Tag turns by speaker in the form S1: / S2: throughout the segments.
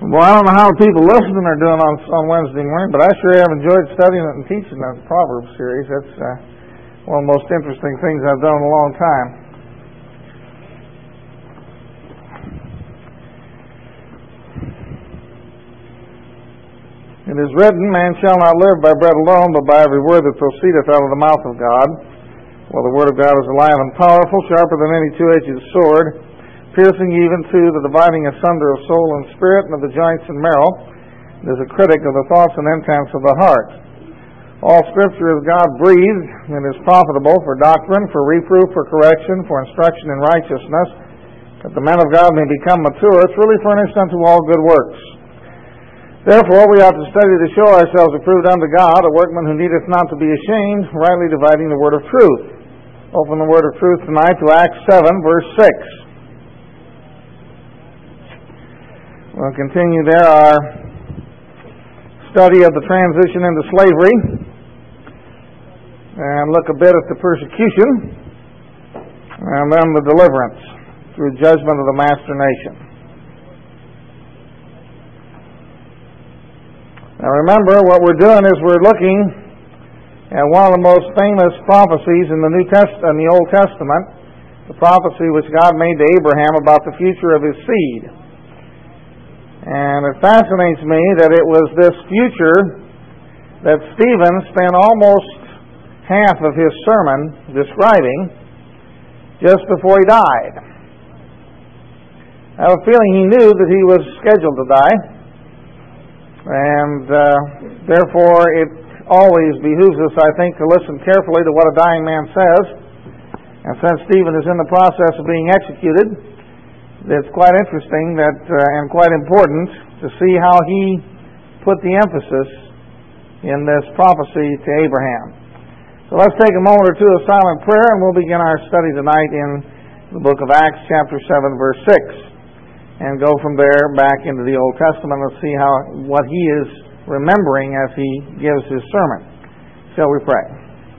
S1: Well, I don't know how people listening are doing on Wednesday morning, but I sure have enjoyed studying it and teaching that Proverbs series. That's one of the most interesting things I've done in a long time. It is written, man shall not live by bread alone, but by every word that proceedeth out of the mouth of God. Well, the word of God is alive and powerful, sharper than any two-edged sword, piercing even to the dividing asunder of soul and spirit, and of the joints and marrow. It is a critic of the thoughts and intents of the heart. All Scripture is God-breathed and is profitable for doctrine, for reproof, for correction, for instruction in righteousness, that the man of God may become mature, truly furnished unto all good works. Therefore we ought to study to show ourselves approved unto God, a workman who needeth not to be ashamed, rightly dividing the word of truth. Open the word of truth tonight to Acts 7, verse 6. We'll continue there our study of the transition into slavery and look a bit at the persecution and then the deliverance through judgment of the master nation. Now remember, what we're doing is we're looking at one of the most famous prophecies in the Old Testament, the prophecy which God made to Abraham about the future of his seed. And it fascinates me that it was this future that Stephen spent almost half of his sermon describing just before he died. I have a feeling he knew that he was scheduled to die, and therefore it always behooves us, I think, to listen carefully to what a dying man says. And since Stephen is in the process of being executed, it's quite interesting and quite important to see how he put the emphasis in this prophecy to Abraham. So let's take a moment or two of silent prayer, and we'll begin our study tonight in the book of Acts, chapter 7, verse 6, and go from there back into the Old Testament and see what he is remembering as he gives his sermon. Shall we pray?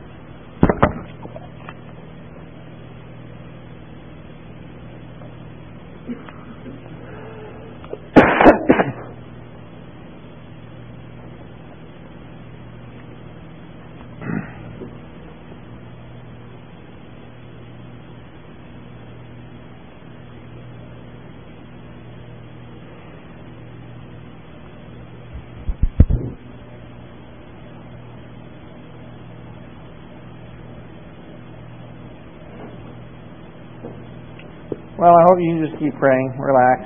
S1: Well, I hope you can just keep praying. Relax.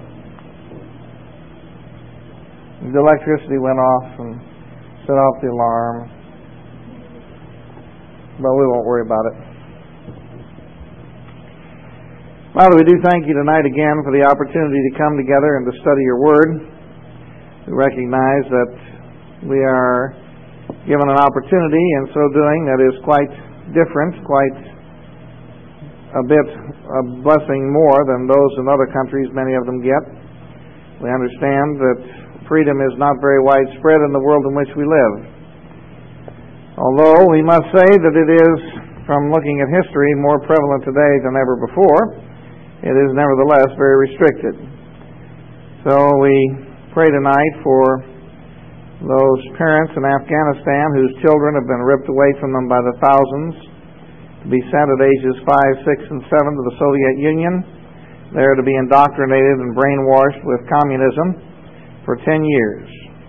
S1: The electricity went off and set off the alarm, but we won't worry about it. Father, we do thank you tonight again for the opportunity to come together and to study your word. We recognize that we are given an opportunity in so doing that is quite different, quite a blessing more than those in other countries many of them get. We understand that freedom is not very widespread in the world in which we live. Although we must say that it is, from looking at history, more prevalent today than ever before, it is nevertheless very restricted. So we pray tonight for those parents in Afghanistan whose children have been ripped away from them by the thousands, to be sent at ages 5, 6, and 7 to the Soviet Union, there to be indoctrinated and brainwashed with communism for 10 years.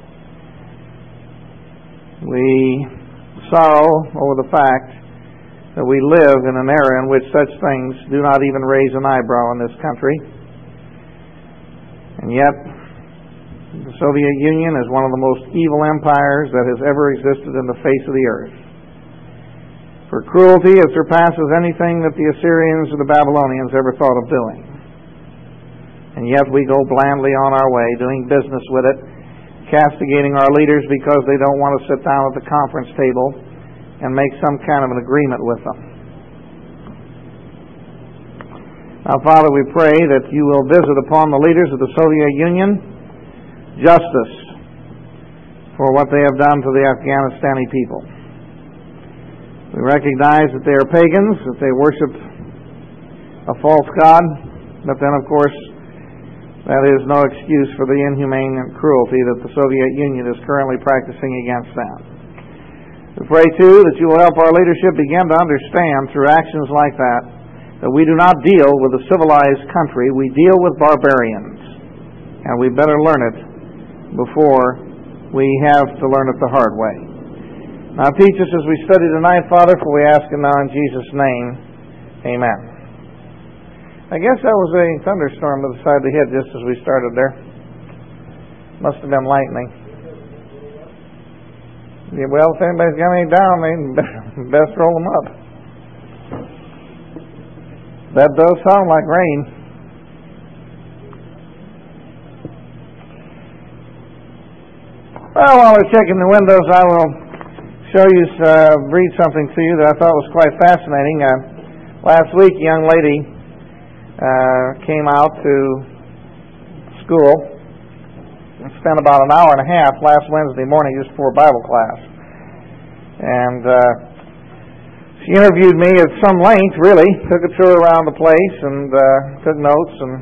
S1: We sorrow over the fact that we live in an era in which such things do not even raise an eyebrow in this country. And yet, the Soviet Union is one of the most evil empires that has ever existed in the face of the earth. For cruelty, it surpasses anything that the Assyrians or the Babylonians ever thought of doing. And yet we go blandly on our way, doing business with it, castigating our leaders because they don't want to sit down at the conference table and make some kind of an agreement with them. Now, Father, we pray that you will visit upon the leaders of the Soviet Union justice for what they have done to the Afghanistani people. We recognize that they are pagans, that they worship a false god, but then, of course, That is no excuse for the inhumane cruelty that the Soviet Union is currently practicing against them. We pray, too, that you will help our leadership begin to understand through actions like that we do not deal with a civilized country, we deal with barbarians. And we better learn it before we have to learn it the hard way. Now teach us as we study tonight, Father, for we ask it now in Jesus' name. Amen. I guess that was a thunderstorm that decided to hit just as we started there. Must have been lightning. Yeah, well, if anybody's got any down, they best roll them up. That does sound like rain. Well, while we're checking the windows, I will read something to you that I thought was quite fascinating. Last week, a young lady came out to school and spent about an hour and a half last Wednesday morning just before Bible class. And she interviewed me at some length, really, took a tour around the place and took notes, and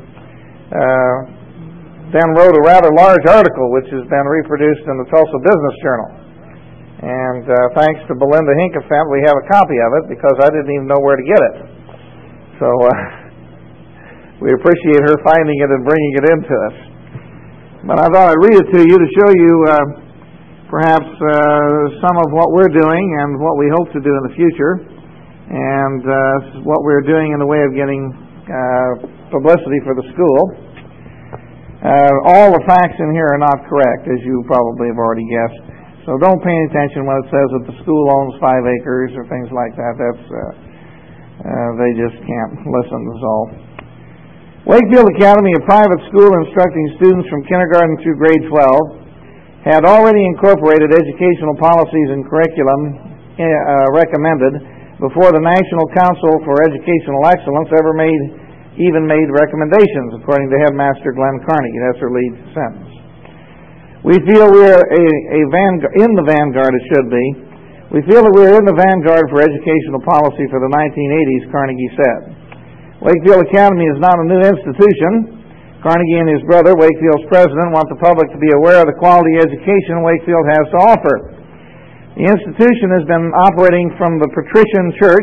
S1: then wrote a rather large article which has been reproduced in the Tulsa Business Journal. And thanks to Belinda Hinkefent, we have a copy of it because I didn't even know where to get it. So we appreciate her finding it and bringing it into us. But I thought I'd read it to you to show you perhaps some of what we're doing and what we hope to do in the future, and what we're doing in the way of getting publicity for the school. All the facts in here are not correct, as you probably have already guessed. So don't pay any attention when it says that the school owns 5 acres or things like that. That's they just can't listen, is all. Wakefield Academy, a private school instructing students from kindergarten through grade 12, had already incorporated educational policies and curriculum recommended before the National Council for Educational Excellence even made recommendations, according to Headmaster Glenn Carnegie. That's her lead sentence. We feel we're in the vanguard, it should be. We feel that we're in the vanguard for educational policy for the 1980s, Carnegie said. Wakefield Academy is not a new institution. Carnegie and his brother, Wakefield's president, want the public to be aware of the quality education Wakefield has to offer. The institution has been operating from the Patrician Church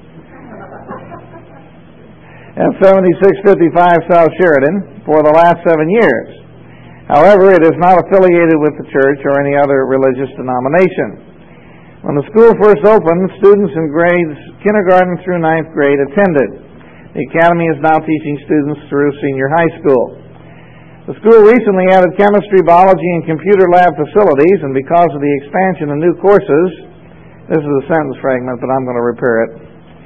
S1: at 7655 South Sheridan for the last 7 years. However, it is not affiliated with the church or any other religious denomination. When the school first opened, students in grades kindergarten through 9th grade attended. The academy is now teaching students through senior high school. The school recently added chemistry, biology, and computer lab facilities, and because of the expansion of new courses, this is a sentence fragment, but I'm going to repair it.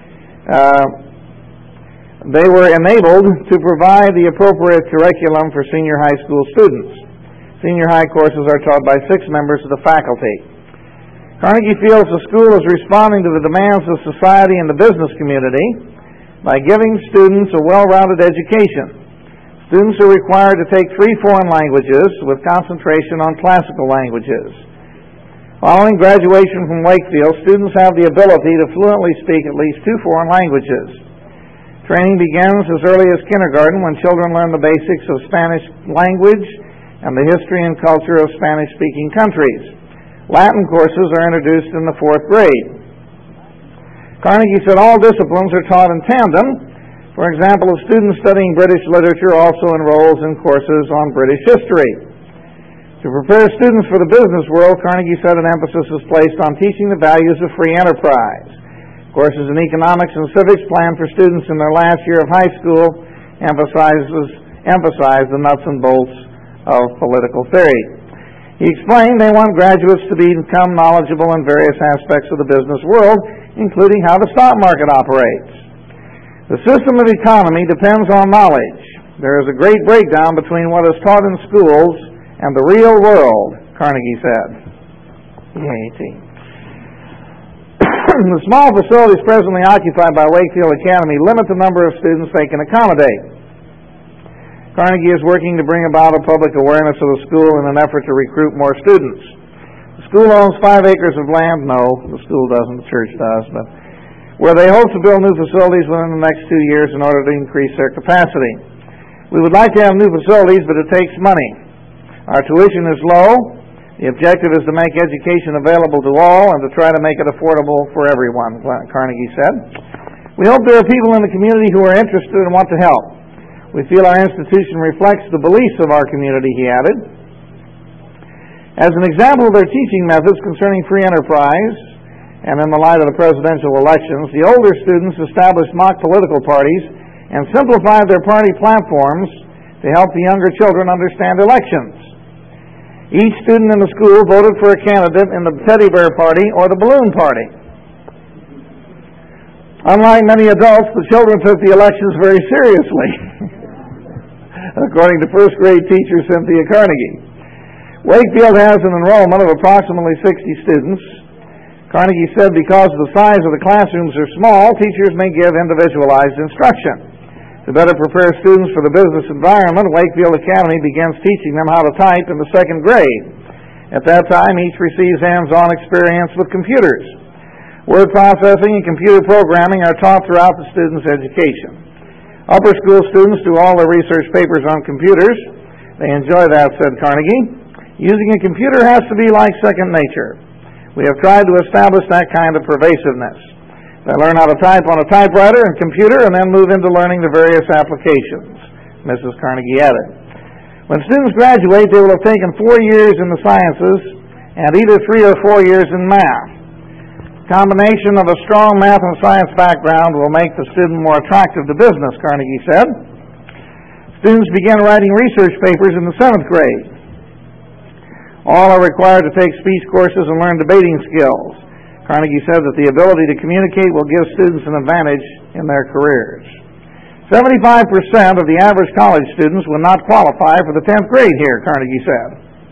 S1: They were enabled to provide the appropriate curriculum for senior high school students. Senior high courses are taught by 6 members of the faculty. Carnegie feels the school is responding to the demands of society and the business community by giving students a well-rounded education. Students are required to take 3 foreign languages with concentration on classical languages. Following graduation from Wakefield, students have the ability to fluently speak at least 2 foreign languages. Training begins as early as kindergarten when children learn the basics of Spanish language and the history and culture of Spanish-speaking countries. Latin courses are introduced in the 4th grade. Carnegie said all disciplines are taught in tandem. For example, a student studying British literature also enrolls in courses on British history. To prepare students for the business world, Carnegie said an emphasis is placed on teaching the values of free enterprise. Courses in economics and civics planned for students in their last year of high school emphasize the nuts and bolts of political theory. He explained they want graduates to become knowledgeable in various aspects of the business world, including how the stock market operates. The system of economy depends on knowledge. There is a great breakdown between what is taught in schools and the real world, Carnegie said. The small facilities presently occupied by Wakefield Academy limit the number of students they can accommodate. Carnegie is working to bring about a public awareness of the school in an effort to recruit more students. The school owns 5 acres of land. No, the school doesn't, the church does, but where they hope to build new facilities within the next 2 years in order to increase their capacity. We would like to have new facilities, but it takes money. Our tuition is low. The objective is to make education available to all and to try to make it affordable for everyone, Carnegie said. We hope there are people in the community who are interested and want to help. We feel our institution reflects the beliefs of our community, he added. As an example of their teaching methods concerning free enterprise, and in the light of the presidential elections, the older students established mock political parties and simplified their party platforms to help the younger children understand elections. Each student in the school voted for a candidate in the teddy bear party or the balloon party. Unlike many adults, the children took the elections very seriously, according to first grade teacher Cynthia Carnegie. Wakefield has an enrollment of approximately 60 students. Carnegie said because the size of the classrooms are small, teachers may give individualized instruction. To better prepare students for the business environment, Wakefield Academy begins teaching them how to type in the second grade. At that time, each receives hands-on experience with computers. Word processing and computer programming are taught throughout the students' education. Upper school students do all their research papers on computers. They enjoy that, said Carnegie. Using a computer has to be like second nature. We have tried to establish that kind of pervasiveness. They learn how to type on a typewriter and computer and then move into learning the various applications, Mrs. Carnegie added. When students graduate, they will have taken 4 years in the sciences and either 3 or 4 years in math. The combination of a strong math and science background will make the student more attractive to business, Carnegie said. Students begin writing research papers in the 7th grade. All are required to take speech courses and learn debating skills. Carnegie said that the ability to communicate will give students an advantage in their careers. 75% of the average college students will not qualify for the 10th grade here, Carnegie said,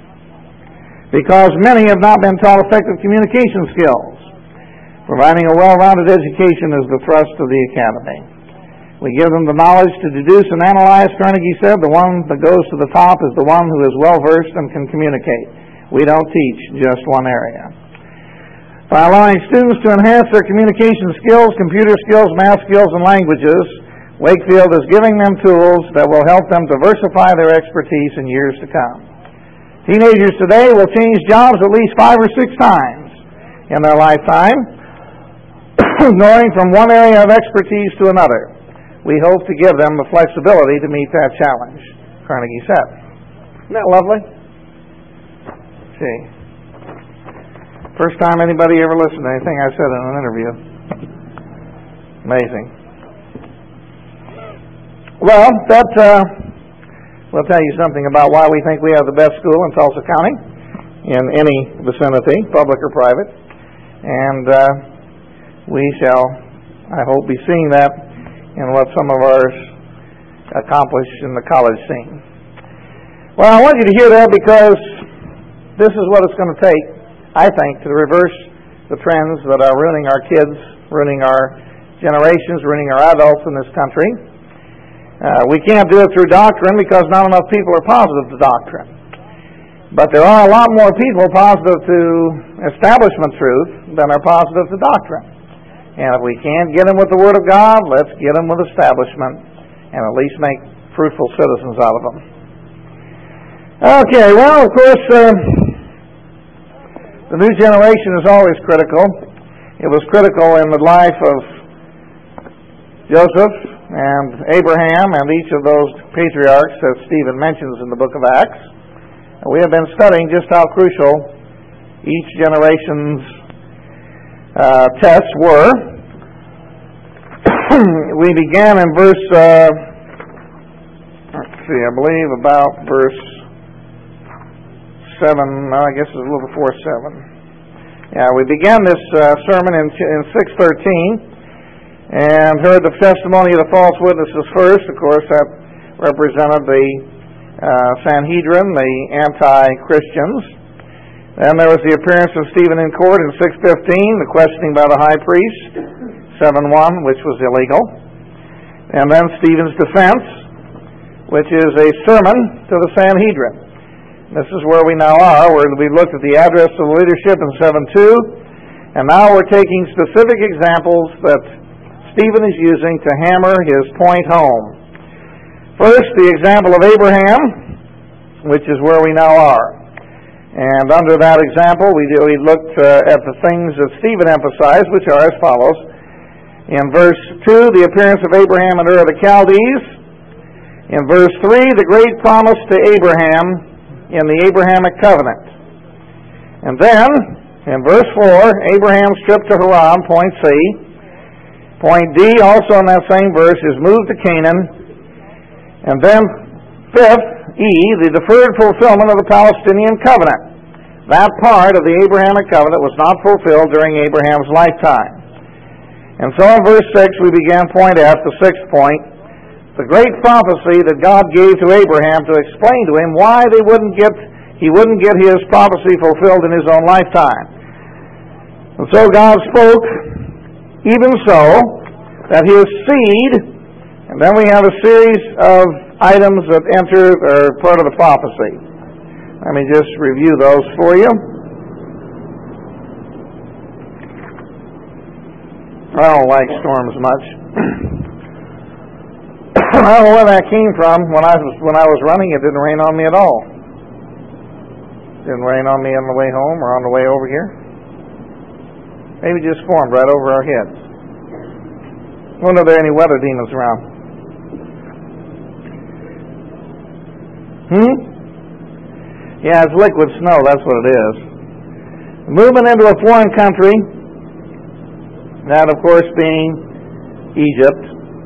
S1: because many have not been taught effective communication skills. Providing a well-rounded education is the thrust of the academy. We give them the knowledge to deduce and analyze, Carnegie said. The one that goes to the top is the one who is well-versed and can communicate. We don't teach just one area. By allowing students to enhance their communication skills, computer skills, math skills, and languages, Wakefield is giving them tools that will help them diversify their expertise in years to come. Teenagers today will change jobs at least 5 or 6 times in their lifetime, going from one area of expertise to another. We hope to give them the flexibility to meet that challenge, Carnegie said. Isn't that lovely? See. First time anybody ever listened to anything I said in an interview. Amazing. Well, that will tell you something about why we think we have the best school in Tulsa County, in any vicinity, public or private. And we shall, I hope, be seeing that in what some of ours accomplish in the college scene. Well, I want you to hear that because this is what it's going to take, I think, to reverse the trends that are ruining our kids, ruining our generations, ruining our adults in this country. We can't do it through doctrine because not enough people are positive to doctrine. But there are a lot more people positive to establishment truth than are positive to doctrine. And if we can't get them with the Word of God, let's get them with establishment and at least make fruitful citizens out of them. Okay, well, of course, the new generation is always critical. It was critical in the life of Joseph and Abraham and each of those patriarchs that Stephen mentions in the book of Acts. We have been studying just how crucial each generation's tests were. We began in verse, I believe about verse 7, I guess it's a little before 7. Yeah, we began this sermon in 6:13 and heard the testimony of the false witnesses first. Of course, that represented the Sanhedrin, the anti-Christians. Then there was the appearance of Stephen in court in 6:15, the questioning by the high priest, 7:1, which was illegal. And then Stephen's defense, which is a sermon to the Sanhedrin. This is where we now are, where we looked at the address of the leadership in 7:2, and now we're taking specific examples that Stephen is using to hammer his point home. First, the example of Abraham, which is where we now are. And under that example, we looked at the things that Stephen emphasized, which are as follows. In verse 2, the appearance of Abraham in Ur of the Chaldees. In verse 3, the great promise to Abraham in the Abrahamic covenant. And then, in verse 4, Abraham's trip to Haran, point C. Point D, also in that same verse, is moved to Canaan. And then, fifth, E, the deferred fulfillment of the Palestinian covenant. That part of the Abrahamic covenant was not fulfilled during Abraham's lifetime. And so in verse 6 we began point F, the sixth point, the great prophecy that God gave to Abraham to explain to him why he wouldn't get his prophecy fulfilled in his own lifetime. And so God spoke, even so, that his seed, and then we have a series of items that enter or part of the prophecy. Let me just review those for you. I don't like storms much. I don't know where that came from. When I was running, it didn't rain on me at all. Didn't rain on me on the way home or on the way over here. Maybe it just formed right over our heads. I wonder if there are any weather demons around. Yeah, it's liquid snow, that's what it is. Moving into a foreign country, that of course being Egypt.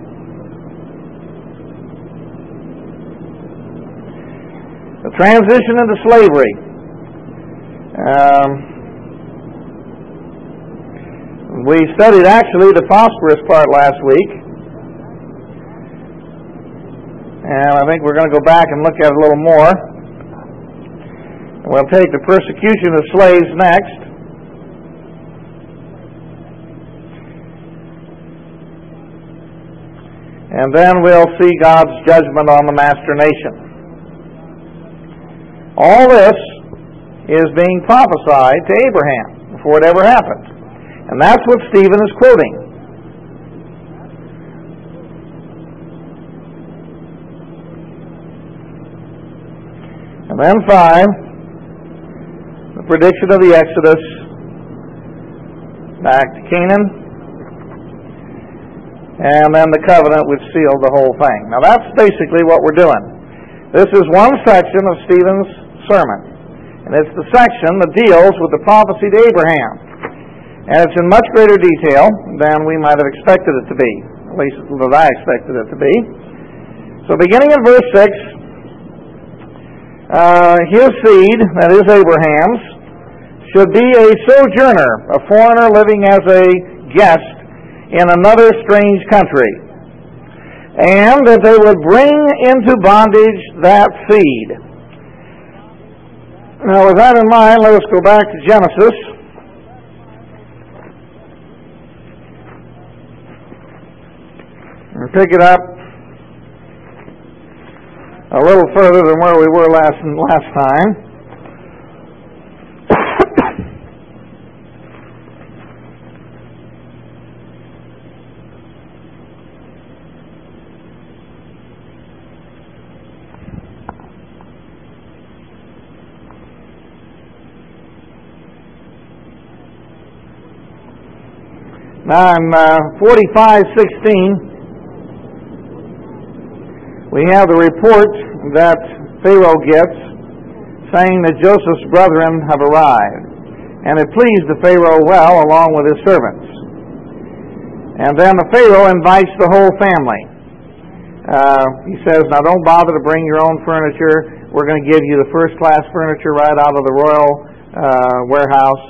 S1: The transition into slavery. We studied actually the prosperous part last week. And I think we're going to go back and look at it a little more. We'll take the persecution of slaves next. And then we'll see God's judgment on the master nation. All this is being prophesied to Abraham before it ever happened. And that's what Stephen is quoting. And then 5, the prediction of the Exodus back to Canaan, and then the covenant which sealed the whole thing. Now that's basically what we're doing. This is one section of Stephen's sermon, and it's the section that deals with the prophecy to Abraham. And it's in much greater detail than we might have expected it to be, at least that I expected it to be. So beginning in verse 6, his seed, that is Abraham's, should be a sojourner, a foreigner living as a guest in another strange country, and that they would bring into bondage that seed. Now with that in mind, let us go back to Genesis. And pick it up a little further than where we were last time. Now in 45:16. We have the report that Pharaoh gets saying that Joseph's brethren have arrived. And it pleased the Pharaoh well along with his servants. And then the Pharaoh invites the whole family. He says, now don't bother to bring your own furniture. We're going to give you the first class furniture right out of the royal warehouse.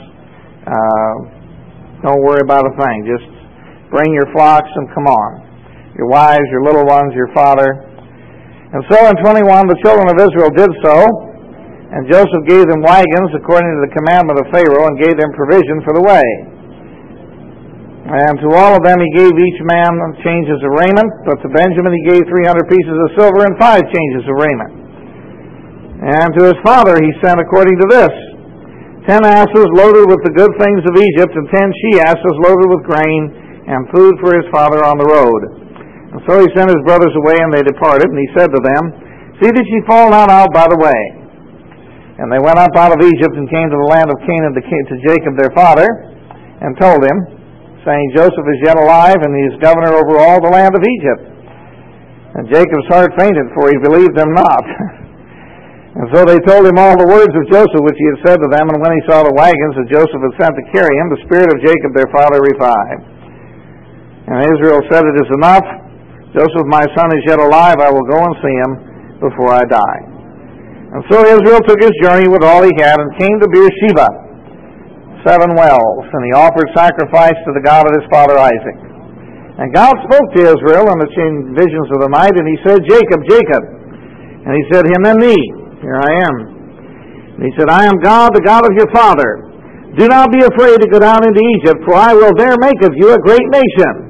S1: Don't worry about a thing. Just bring your flocks and come on. Your wives, your little ones, your father. And so in 21, the children of Israel did so, and Joseph gave them wagons according to the commandment of Pharaoh, and gave them provision for the way. And to all of them he gave each man changes of raiment, but to Benjamin he gave 300 pieces of silver and 5 changes of raiment. And to his father he sent according to this: 10 asses loaded with the good things of Egypt, and 10 she-asses loaded with grain, and food for his father on the road. And so he sent his brothers away, and they departed, and he said to them, See that ye fall not out by the way. And they went up out of Egypt and came to the land of Canaan to Jacob their father, and told him, saying, Joseph is yet alive, and he is governor over all the land of Egypt. And Jacob's heart fainted, for he believed them not. And so they told him all the words of Joseph which he had said to them, and when he saw the wagons that Joseph had sent to carry him, the spirit of Jacob their father revived. And Israel said, It is enough. Joseph my son is yet alive. I will go and see him before I die. And so Israel took his journey with all he had, and came to Beersheba, 7 wells, and he offered sacrifice to the God of his father Isaac. And God spoke to Israel in the visions of the night, and he said, Jacob, Jacob. And he said, Hineni, here I am. And he said, I am God, the God of your father. Do not be afraid to go down into Egypt, for I will there make of you a great nation.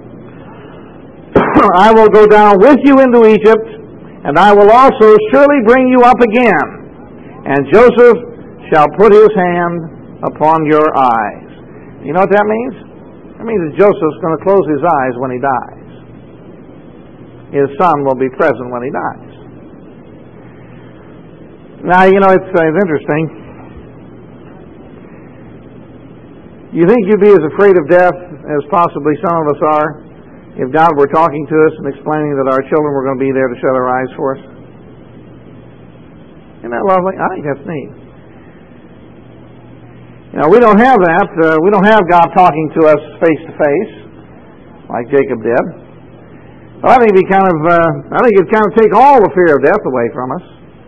S1: I will go down with you into Egypt, and I will also surely bring you up again. And Joseph shall put his hand upon your eyes. You know what that means? That means that Joseph's going to close his eyes when he dies. His son will be present when he dies. Now, you know, it's interesting. You think you'd be as afraid of death as possibly some of us are if God were talking to us and explaining that our children were going to be there to shut our eyes for us? Isn't that lovely? I think that's neat. You know, we don't have that. We don't have God talking to us face to face like Jacob did. Well, I think it'd kind of take all the fear of death away from us,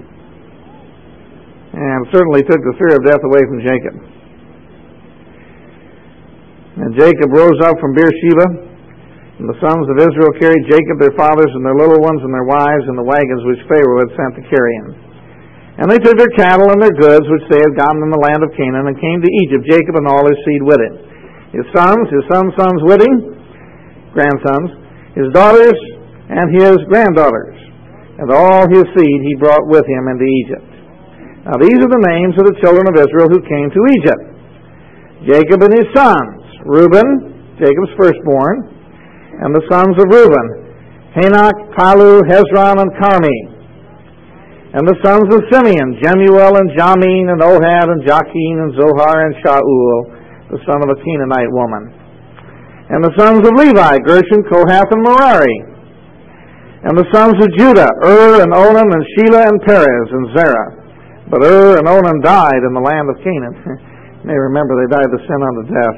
S1: and certainly took the fear of death away from Jacob. And Jacob rose up from Beersheba, and the sons of Israel carried Jacob their fathers and their little ones and their wives in the wagons which Pharaoh had sent to carry him. And they took their cattle and their goods which they had gotten in the land of Canaan, and came to Egypt, Jacob and all his seed with him. His sons with him, grandsons, his daughters, and his granddaughters. And all his seed he brought with him into Egypt. Now these are the names of the children of Israel who came to Egypt. Jacob and his sons, Reuben, Jacob's firstborn, and the sons of Reuben, Hanok, Palu, Hezron, and Carmi. And the sons of Simeon, Jemuel, and Jamin, and Ohad, and Jachin, and Zohar, and Shaul, the son of a Canaanite woman. And the sons of Levi, Gershon, Kohath, and Merari. And the sons of Judah, and Onan, and Shelah, and Perez, and Zerah. But and Onan died in the land of Canaan. You may remember they died of sin unto death.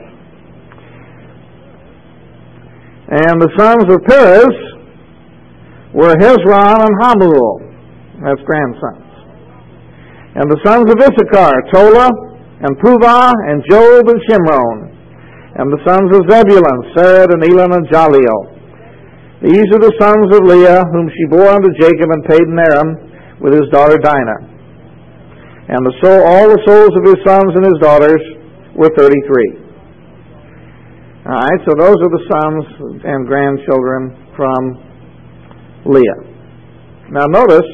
S1: And the sons of Perez were Hezron and Hamul. That's grandsons. And the sons of Issachar, Tola, and Puvah, and Job, and Shimron. And the sons of Zebulun, Sered, and Elon, and Jaleel. These are the sons of Leah, whom she bore unto Jacob and Padan Aram with his daughter Dinah. And all the souls of his sons and his daughters were 33. All right, so those are the sons and grandchildren from Leah. Now notice,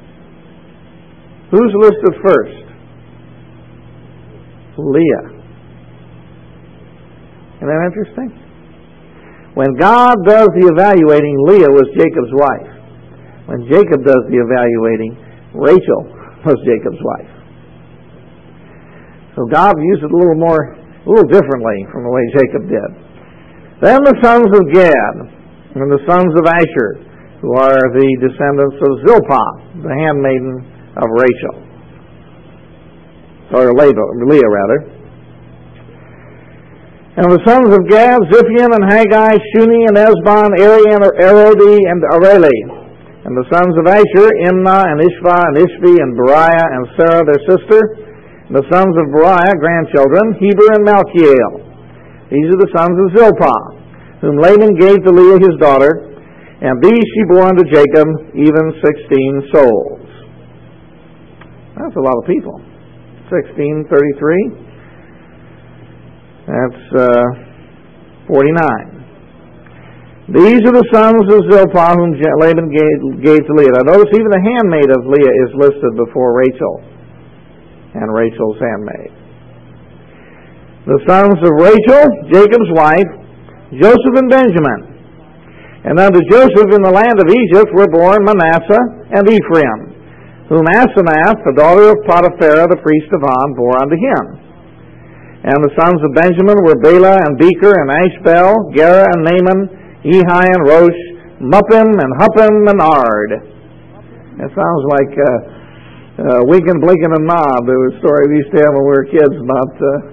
S1: who's listed first? Leah. Isn't that interesting? When God does the evaluating, Leah was Jacob's wife. When Jacob does the evaluating, Rachel was Jacob's wife. So God used it a little differently from the way Jacob did. Then the sons of Gad and the sons of Asher, who are the descendants of Zilpah, the handmaiden of Rachel. Or Leah, rather. And the sons of Gad, Ziphion and Haggai, Shuni and Esbon, Eri and Arodi and Areli. And the sons of Asher, Imnah and Ishva and Ishvi and Beriah and Sarah their sister. And the sons of Beriah, grandchildren, Heber and Malchiel. These are the sons of Zilpah, whom Laban gave to Leah his daughter, and these she bore unto Jacob, even 16 souls. That's a lot of people. 1633. That's 49. These are the sons of Zilpah, whom Laban gave to Leah. Now notice even the handmaid of Leah is listed before Rachel, and Rachel's handmaid. The sons of Rachel, Jacob's wife, Joseph and Benjamin. And unto Joseph in the land of Egypt were born Manasseh and Ephraim, whom Asenath, the daughter of Potiphera, the priest of On, bore unto him. And the sons of Benjamin were Bela and Becher and Ashbel, Gera and Naaman, Ehi and Rosh, Muppim and Huppim and Ard. That sounds like Winkin', Blinkin', and Nob. There was a story we used to have when we were kids about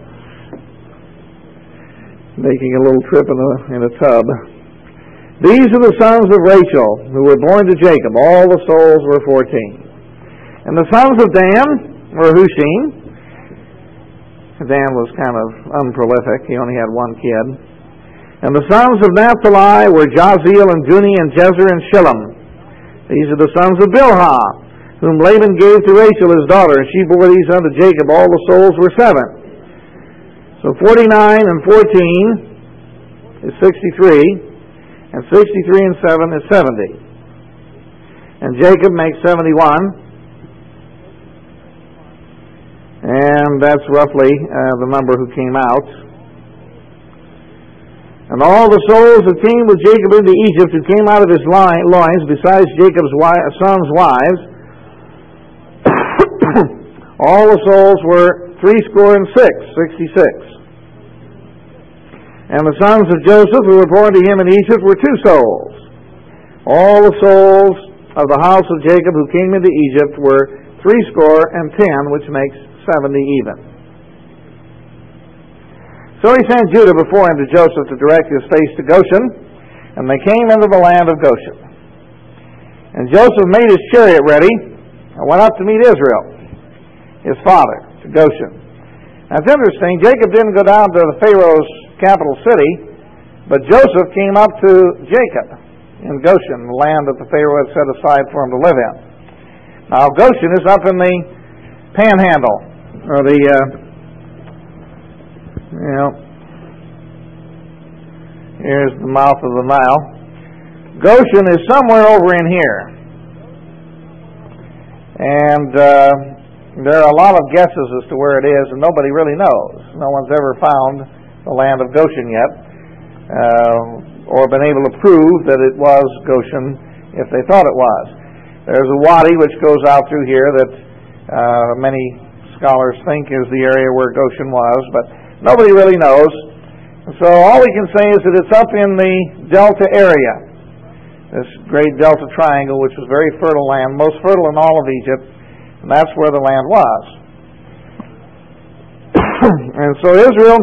S1: making a little trip in a tub. These are the sons of Rachel, who were born to Jacob. All the souls were 14. And the sons of Dan were Hushim. Dan was kind of unprolific. He only had one kid. And the sons of Naphtali were Jaziel and Guni and Jezer and Shillem. These are the sons of Bilhah, whom Laban gave to Rachel his daughter, and she bore these unto Jacob. All the souls were 7. So 49 and 14 is 63. And 63 and 7 is 70. And Jacob makes 71. And that's roughly the number who came out. And all the souls that came with Jacob into Egypt, who came out of his loins, besides Jacob's sons' wives, all the souls were 66. And the sons of Joseph, who were born to him in Egypt, were 2 souls. All the souls of the house of Jacob who came into Egypt were 70, which makes 70 even. So he sent Judah before him to Joseph to direct his face to Goshen, and they came into the land of Goshen. And Joseph made his chariot ready and went up to meet Israel, his father, to Goshen. Now it's interesting, Jacob didn't go down to the Pharaoh's capital city, but Joseph came up to Jacob in Goshen, the land that the Pharaoh had set aside for him to live in. Now Goshen is up in the panhandle, or the here's the mouth of the Nile. Goshen is somewhere over in here, and there are a lot of guesses as to where it is, and nobody really knows. No one's ever found the land of Goshen yet, or been able to prove that it was Goshen if they thought it was. There's a wadi which goes out through here that many scholars think is the area where Goshen was, but nobody really knows. So all we can say is that it's up in the delta area, this great delta triangle, which was very fertile land, most fertile in all of Egypt, and that's where the land was. And so Israel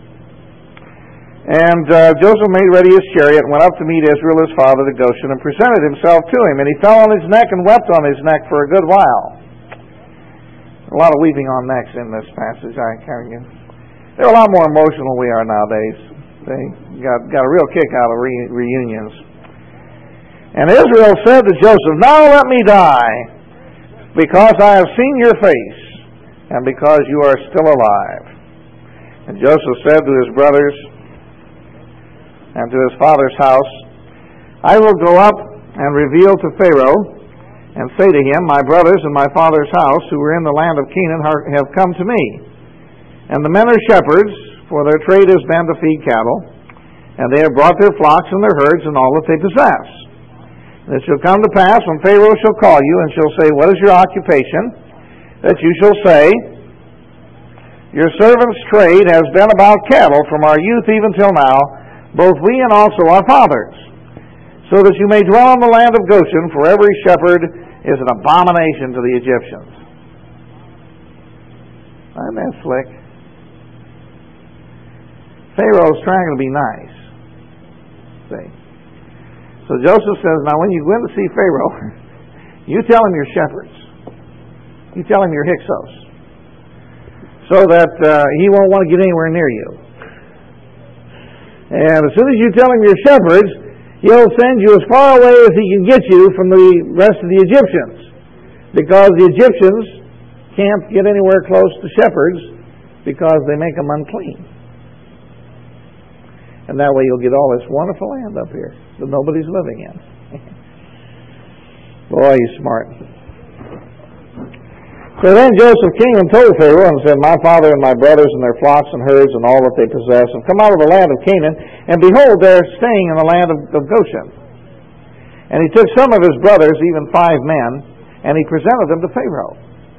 S1: and Joseph made ready his chariot and went up to meet Israel his father to Goshen and presented himself to him. And he fell on his neck and wept on his neck for a good while. A lot of weeping on necks in this passage. They're a lot more emotional than we are nowadays. They got a real kick out of reunions. And Israel said to Joseph, "Now let me die, because I have seen your face, and because you are still alive." And Joseph said to his brothers and to his father's house, "I will go up and reveal to Pharaoh and say to him, my brothers and my father's house, who were in the land of Canaan, have come to me. And the men are shepherds, for their trade has been to feed cattle, and they have brought their flocks and their herds and all that they possess. And it shall come to pass, when Pharaoh shall call you, and shall say, What is your occupation? That you shall say, Your servant's trade has been about cattle from our youth even till now, both we and also our fathers, so that you may dwell in the land of Goshen, for every shepherd is an abomination to the Egyptians." Isn't that slick? Pharaoh's trying to be nice. See? So Joseph says, now when you go in to see Pharaoh, you tell him you're shepherds. You tell him you're Hyksos, so that he won't want to get anywhere near you. And as soon as you tell him you're shepherds, he'll send you as far away as he can get you from the rest of the Egyptians, because the Egyptians can't get anywhere close to shepherds because they make them unclean. And that way you'll get all this wonderful land up here that nobody's living in. Boy, he's smart. So then Joseph came and told Pharaoh and said, "My father and my brothers and their flocks and herds and all that they possess have come out of the land of Canaan, and behold, they're staying in the land of Goshen." And he took some of his brothers, even 5 men, and he presented them to Pharaoh.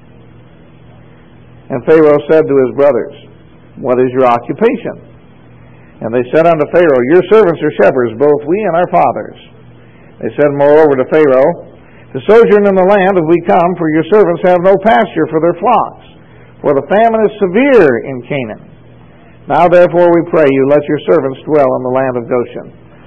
S1: And Pharaoh said to his brothers, "What is your occupation?" And they said unto Pharaoh, "Your servants are shepherds, both we and our fathers." They said moreover to Pharaoh, "To sojourn in the land have we come, for your servants have no pasture for their flocks, for the famine is severe in Canaan. Now therefore we pray you, let your servants dwell in the land of Goshen."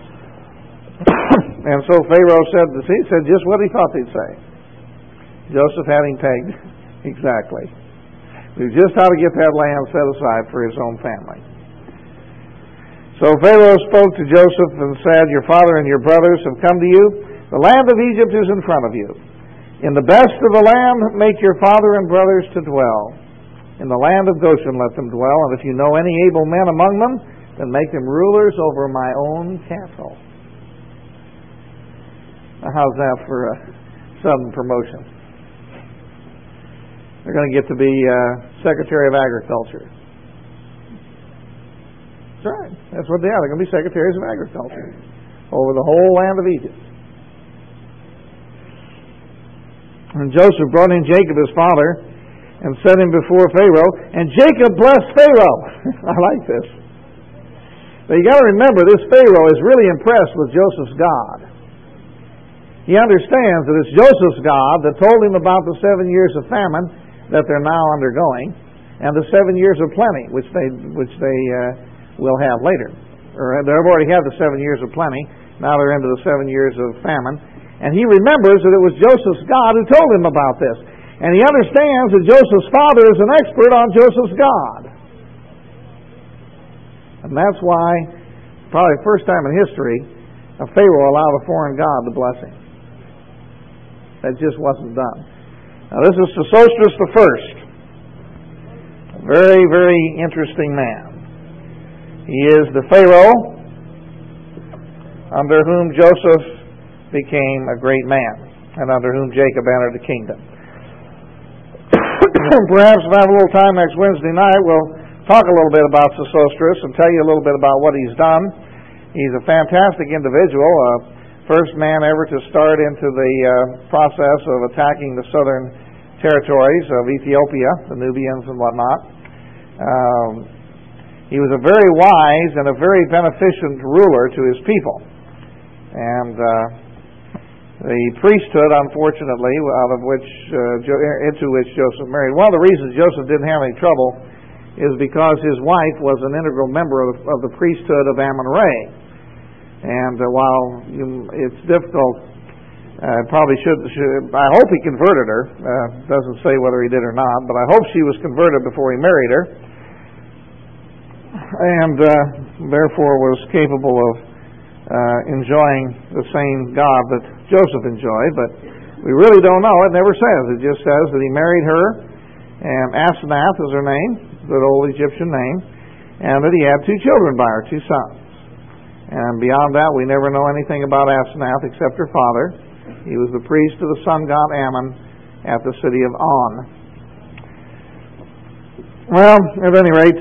S1: And so Pharaoh said just what he thought they'd say. Joseph had him pegged exactly. He knew just how to get that land set aside for his own family. So Pharaoh spoke to Joseph and said, "Your father and your brothers have come to you. The land of Egypt is in front of you. In the best of the land make your father and brothers to dwell. In the land of Goshen let them dwell, and if you know any able men among them, then make them rulers over my own cattle." Now, how's that for a sudden promotion? They're going to get to be Secretary of Agriculture. That's right. That's what they are. They're going to be Secretaries of Agriculture over the whole land of Egypt. And Joseph brought in Jacob his father and set him before Pharaoh, and Jacob blessed Pharaoh. I like this. But you got to remember, this Pharaoh is really impressed with Joseph's God. He understands that it's Joseph's God that told him about the 7 years of famine that they're now undergoing, and the 7 years of plenty, which they will have later. Or they've already had the 7 years of plenty. Now they're into the 7 years of famine. And he remembers that it was Joseph's God who told him about this. And he understands that Joseph's father is an expert on Joseph's God. And that's why, probably the first time in history, a Pharaoh allowed a foreign god to bless him. That just wasn't done. Now this is Sesostris the First. A very, very interesting man. He is the Pharaoh under whom Joseph became a great man, and under whom Jacob entered the kingdom. Perhaps if I have a little time next Wednesday night, we'll talk a little bit about Sesostris and tell you a little bit about what he's done. He's a fantastic individual, first man ever to start into the process of attacking the southern territories of Ethiopia, the Nubians and whatnot. He was a very wise and a very beneficent ruler to his people. And the priesthood, unfortunately, into which Joseph married. One of the reasons Joseph didn't have any trouble is because his wife was an integral member of the priesthood of Ammon-Re. And while it's difficult, probably should. I hope he converted her. Doesn't say whether he did or not, but I hope she was converted before he married her, and therefore was capable of enjoying the same God that Joseph enjoyed. But we really don't know. It never says. It just says that he married her, and Asenath is her name, good old Egyptian name, and that he had 2 children by her, 2 sons. And beyond that, we never know anything about Asenath except her father. He was the priest of the sun god Ammon at the city of On. Well, at any rate,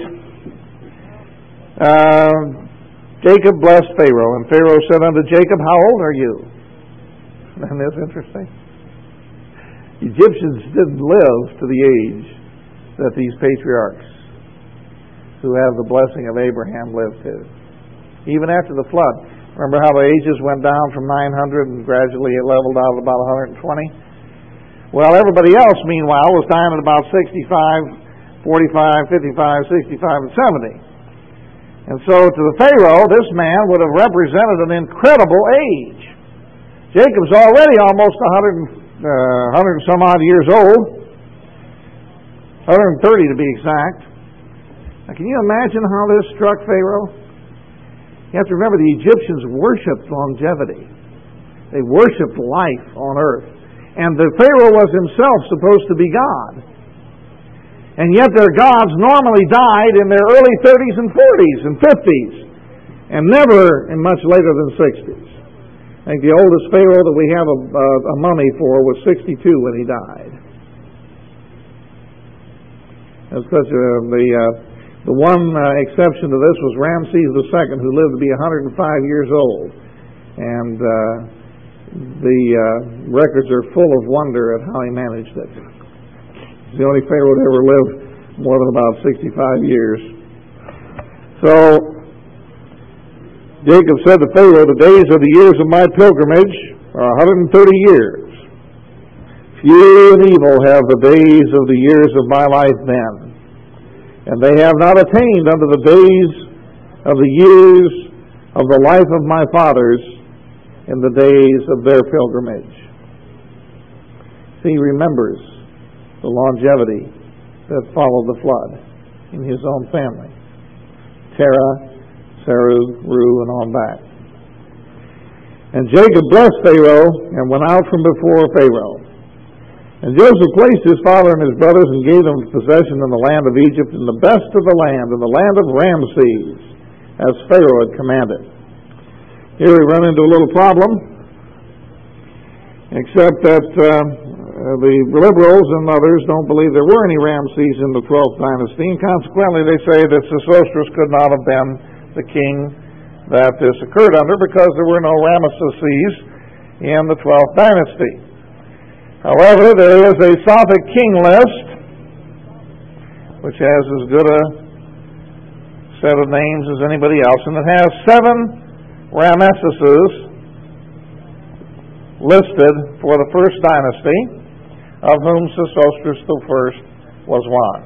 S1: Jacob blessed Pharaoh, and Pharaoh said unto Jacob, "How old are you?" Isn't this interesting? Egyptians didn't live to the age that these patriarchs who have the blessing of Abraham lived to. Even after the flood. Remember how the ages went down from 900 and gradually it leveled out at about 120? Well, everybody else, meanwhile, was dying at about 65, 45, 55, 65, and 70. And so to the Pharaoh, this man would have represented an incredible age. Jacob's already almost 100 and some odd years old. 130 to be exact. Now, can you imagine how this struck Pharaoh? You have to remember the Egyptians worshipped longevity. They worshipped life on earth. And the Pharaoh was himself supposed to be God. And yet their gods normally died in their early 30s and 40s and 50s. And never in much later than 60s. I think the oldest Pharaoh that we have a mummy for was 62 when he died. That's because the one exception to this was Ramses II, who lived to be 105 years old. And the records are full of wonder at how he managed it. He's the only Pharaoh to ever live more than about 65 years. So Jacob said to Pharaoh, the days of the years of my pilgrimage are 130 years. Few and evil have the days of the years of my life been, and they have not attained unto the days of the years of the life of my fathers in the days of their pilgrimage. He remembers the longevity that followed the flood in his own family. Terah, Serug, Ru, and on back. And Jacob blessed Pharaoh and went out from before Pharaoh. And Joseph placed his father and his brothers and gave them possession in the land of Egypt, in the best of the land, in the land of Ramses, as Pharaoh had commanded. Here we run into a little problem, except that the liberals and others don't believe there were any Ramses in the 12th dynasty, and consequently they say that Sesostris could not have been the king that this occurred under, because there were no Ramesses in the 12th dynasty. However, there is a Sothic king list, which has as good a set of names as anybody else, and it has 7 Rameses listed for the first dynasty, of whom Sesostris I was one.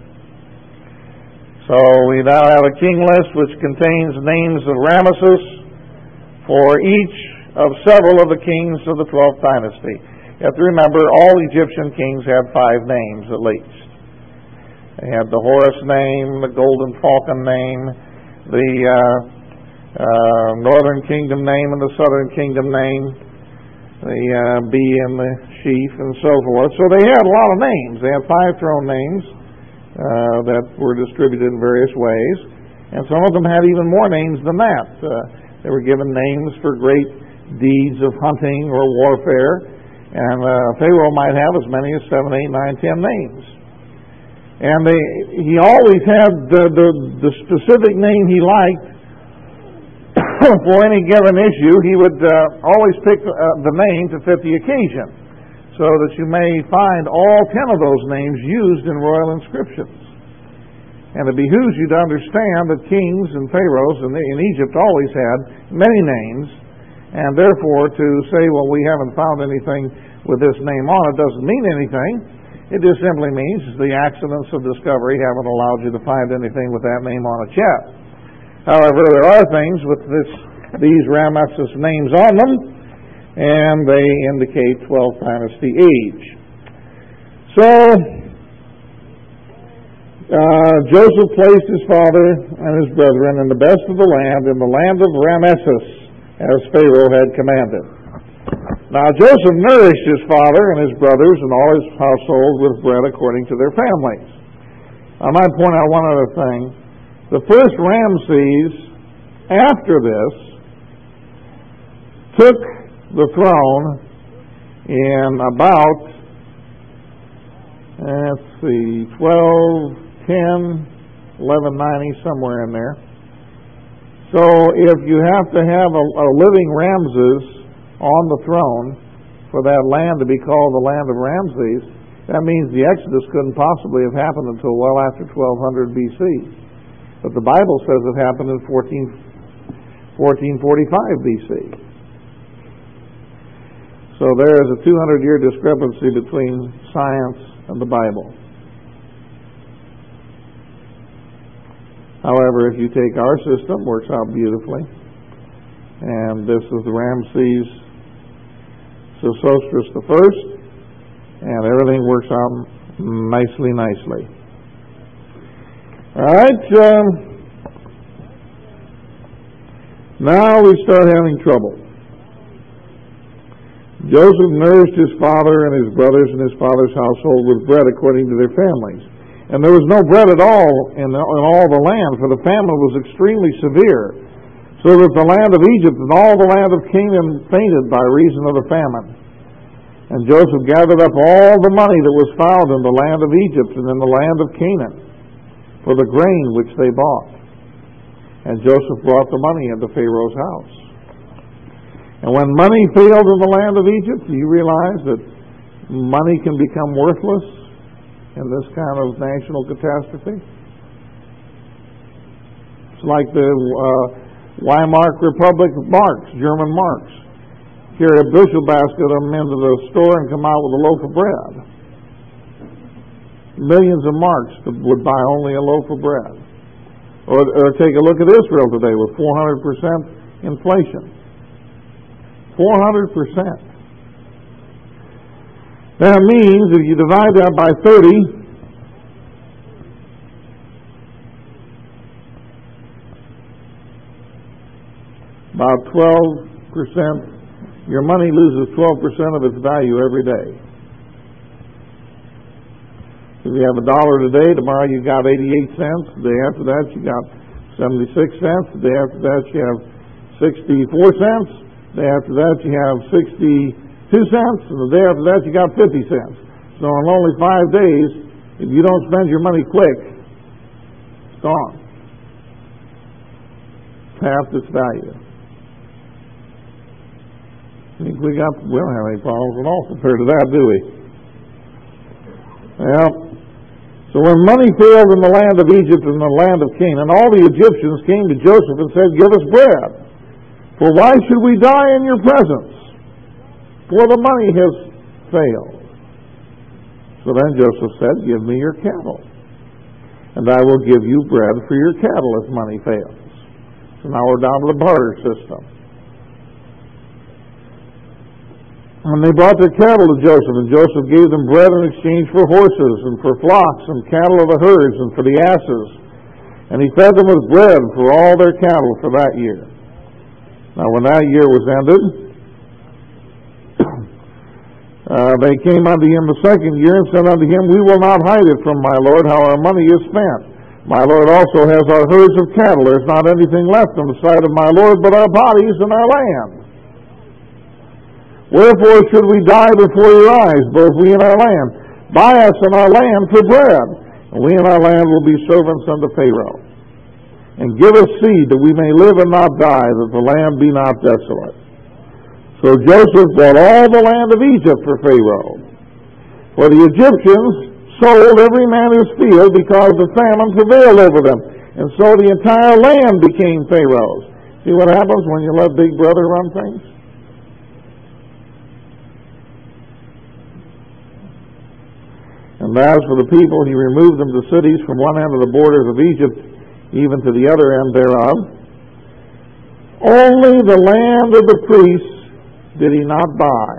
S1: So we now have a king list which contains names of Rameses for each of several of the kings of the 12th dynasty. You have to remember, all Egyptian kings had 5 names at least. They had the Horus name, the Golden Falcon name, the Northern Kingdom name, and the Southern Kingdom name, the bee and the sheaf, and so forth. So they had a lot of names. They had 5 throne names that were distributed in various ways, and some of them had even more names than that. They were given names for great deeds of hunting or warfare. And Pharaoh might have as many as 7, 8, 9, 10 names. And he always had the specific name he liked for any given issue. He would always pick the name to fit the occasion, so that you may find all 10 of those names used in royal inscriptions. And it behooves you to understand that kings and pharaohs in Egypt always had many names. And therefore, to say, well, we haven't found anything with this name on it, doesn't mean anything. It just simply means the accidents of discovery haven't allowed you to find anything with that name on it yet. However, there are things with these Rameses names on them, and they indicate 12th dynasty age. So, Joseph placed his father and his brethren in the best of the land, in the land of Rameses, as Pharaoh had commanded. Now Joseph nourished his father and his brothers and all his household with bread according to their families. I might point out one other thing. The first Ramses, after this, took the throne in about, 1190, somewhere in there. So if you have to have a living Ramses on the throne for that land to be called the land of Ramses, that means the Exodus couldn't possibly have happened until well after 1200 BC. But the Bible says it happened in 1445 BC. So there is a 200-year discrepancy between science and the Bible. However, if you take our system, it works out beautifully. And this is the Ramses Sesostris I, and everything works out nicely. All right. Now we start having trouble. Joseph nourished his father and his brothers and his father's household with bread according to their families. And there was no bread at all in all the land, for the famine was extremely severe, so that the land of Egypt and all the land of Canaan fainted by reason of the famine. And Joseph gathered up all the money that was found in the land of Egypt and in the land of Canaan for the grain which they bought. And Joseph brought the money into Pharaoh's house.
S2: And when money failed in the land of Egypt, do you realize that money can become worthless in this kind of national catastrophe? It's like the Weimar Republic marks, German marks. Carry a bushel basket of them into the store and come out with a loaf of bread. Millions of marks would buy only a loaf of bread. Or take a look at Israel today with 400% inflation. 400%. That means if you divide that by 30, about 12%, your money loses 12% of its value every day. If you have $1 today, tomorrow you got 88 cents. The day after that you got 76 cents. The day after that you have 64 cents. The day after that you have 62 cents. And the day after that you got 50 cents. So in only 5 days, if you don't spend your money quick, it's gone. It's half its value. I think we don't have any problems at all compared to that, do we? Well, so when money failed in the land of Egypt and the land of Canaan, all the Egyptians came to Joseph and said, "Give us bread. For why should we die in your presence? For the money has failed." So then Joseph said, "Give me your cattle, and I will give you bread for your cattle if money fails." So now we're down to the barter system. And they brought their cattle to Joseph, and Joseph gave them bread in exchange for horses, and for flocks, and cattle of the herds, and for the asses. And he fed them with bread for all their cattle for that year. Now when that year was ended, they came unto him the second year, and said unto him, "We will not hide it from my lord how our money is spent. My lord also has our herds of cattle. There is not anything left on the side of my lord but our bodies and our land. Wherefore should we die before your eyes, both we and our land? Buy us and our land for bread, and we and our land will be servants unto Pharaoh. And give us seed, that we may live and not die, that the land be not desolate." So Joseph bought all the land of Egypt for Pharaoh. For the Egyptians sold every man his field, because the famine prevailed over them. And so the entire land became Pharaoh's. See what happens when you let Big Brother run things? And as for the people, he removed them to cities from one end of the borders of Egypt even to the other end thereof. Only the land of the priests did he not buy.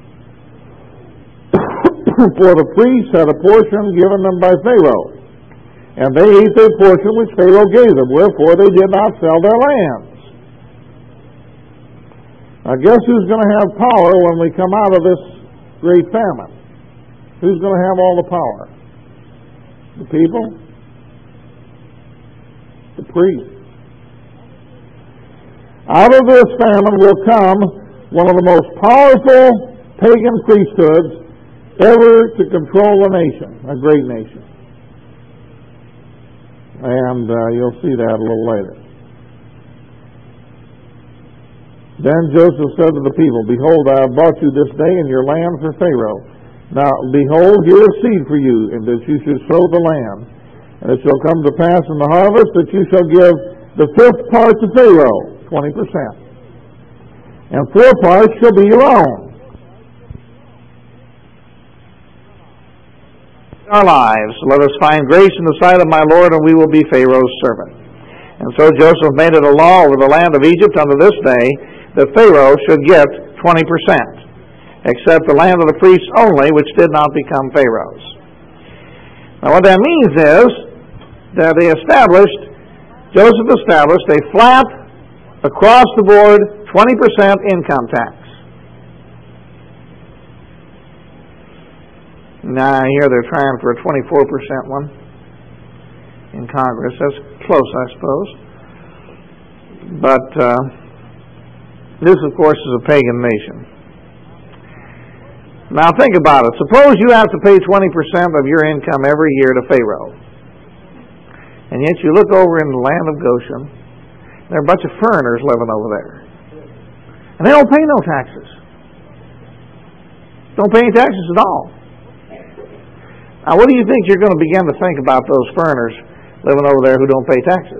S2: For the priests had a portion given them by Pharaoh, and they ate their portion which Pharaoh gave them, wherefore they did not sell their lands. Now guess who's going to have power when we come out of this great famine? Who's going to have all the power? The people? The priests. Out of this famine will come one of the most powerful pagan priesthoods ever to control a nation, a great nation. And you'll see that a little later. Then Joseph said to the people, "Behold, I have bought you this day and your land for Pharaoh. Now, behold, here is seed for you, and that you should sow the land. And it shall come to pass in the harvest that you shall give the 5th part to Pharaoh, 20%. And 4 parts shall be your own." Our lives, let us find grace in the sight of my Lord, and we will be Pharaoh's servant. And so Joseph made it a law over the land of Egypt unto this day that Pharaoh should get 20%. Except the land of the priests only, which did not become Pharaoh's. Now what that means is that Joseph established a flat, across-the-board 20% income tax. Now I hear they're trying for a 24% one in Congress. That's close, I suppose. But this, of course, is a pagan nation. Now think about it. Suppose you have to pay 20% of your income every year to Pharaoh. And yet you look over in the land of Goshen, there are a bunch of foreigners living over there.
S1: And they don't pay no taxes. Don't pay any taxes at all. Now, what do you think you're going to begin to think about those foreigners living over there who don't pay taxes?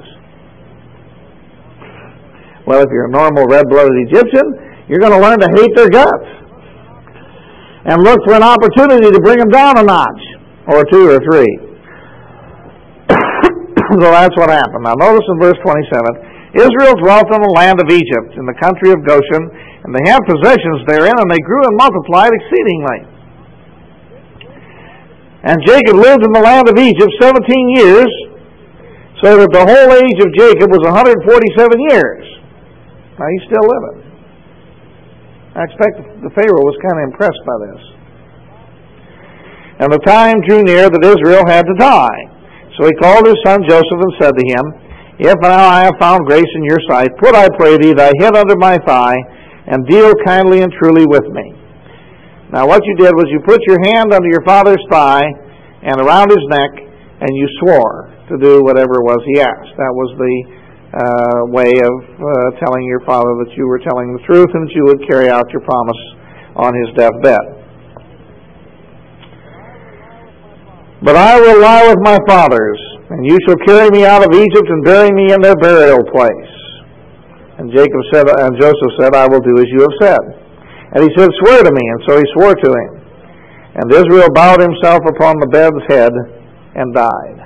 S1: Well, if you're a normal red-blooded Egyptian, you're going to learn to hate their guts and look for an opportunity to bring them down a notch, or two or three. So that's what happened. Now, notice in verse 27, Israel dwelt in the land of Egypt, in the country of Goshen, and they had possessions therein, and they grew and multiplied exceedingly. And Jacob lived in the land of Egypt 17 years, so that the whole age of Jacob was 147 years. Now, he's still living. I expect the Pharaoh was kind of impressed by this. And the time drew near that Israel had to die. So he called his son Joseph and said to him, If now I have found grace in your sight, put, I pray thee, thy head under my thigh, and deal kindly and truly with me. Now what you did was you put your hand under your father's thigh and around his neck, and you swore to do whatever it was he asked. That was the way of telling your father that you were telling the truth and that you would carry out your promise on his deathbed. But I will lie with my fathers, and you shall carry me out of Egypt and bury me in their burial place. And Joseph said, I will do as you have said. And he said, Swear to me. And so he swore to him. And Israel bowed himself upon the bed's head and died.